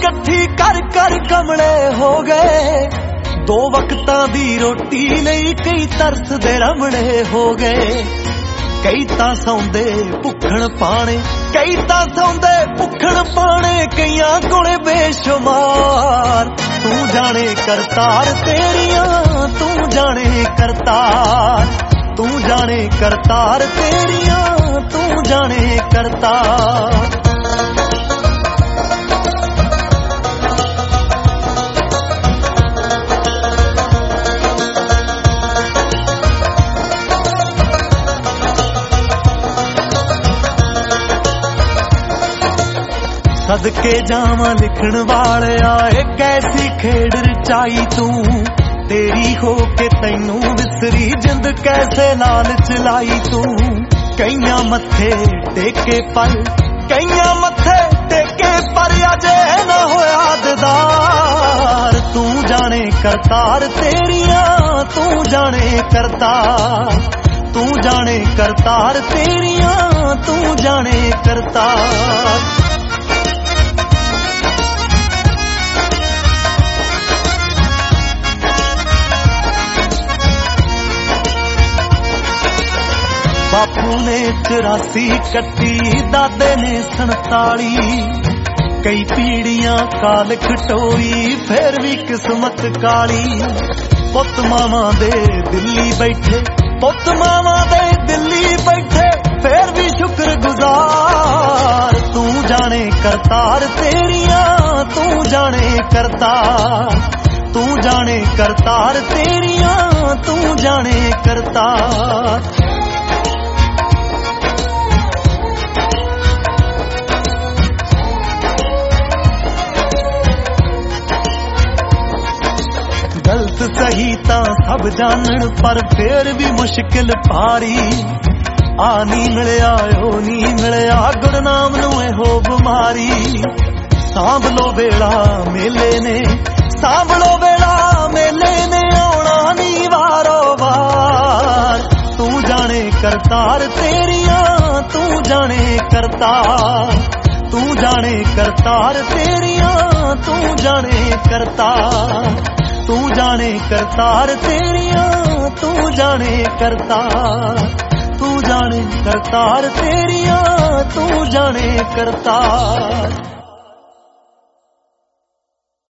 कट्ठी कर कर कमले हो गए। दो वक्तां दी रोटी नहीं कई तरस दे रमणे हो गए। कई तां सौंदे भुखण पाने, कई तां सौंदे भुखण पाने, कईयां कोले बेशुमार। तू जाने करतार तेरियां, तू जाने करतार, तू जाने करतार तेरियां, तू जाने करतार। सदके जावां लिखण वालिया एक ऐसी खेड रचाई तू। तेरी हो के तैनू विसरी जिंद कैसे लालच लाई तू। कईयां मत्थे टेके पर, कईयां मत्थे टेके पर अजे न होया दीदार। तू जाने करतार तेरियां, तू जाने करतार, तू जाने करतार तेरियां, तू जाने करतार। बापू ने 84 कट्टी, दादे ने 47। कई पीढ़ियां काल खटोई फिर भी किस्मत काली। पुत मावा दे दिल्ली बैठे, पुत मावा दे दिल्ली बैठे, फिर भी शुक्र गुजार। तू जाने करतार तेरियां, तू जाने करतार, तू जाने करतार तेरियां, तू जाने करतार। गलत सही तां सब जानन पर फिर भी मुश्किल पारी। आ नी मिलिया ओ नी मिलिया गुरनाम नूं हो बीमारी। सांभ लो वेला मेले ने, सांभ लो वेला मेले ने, आउणा नी वारो वार। तू जाने करतार तेरियां, तू जाने करतार, तू जाने करतार तेरियां, तू जाने करतार। तू जाने करतार तेरियां, तू जाने करतार, तू जाने करतार तेरियां, तू जाने करतार।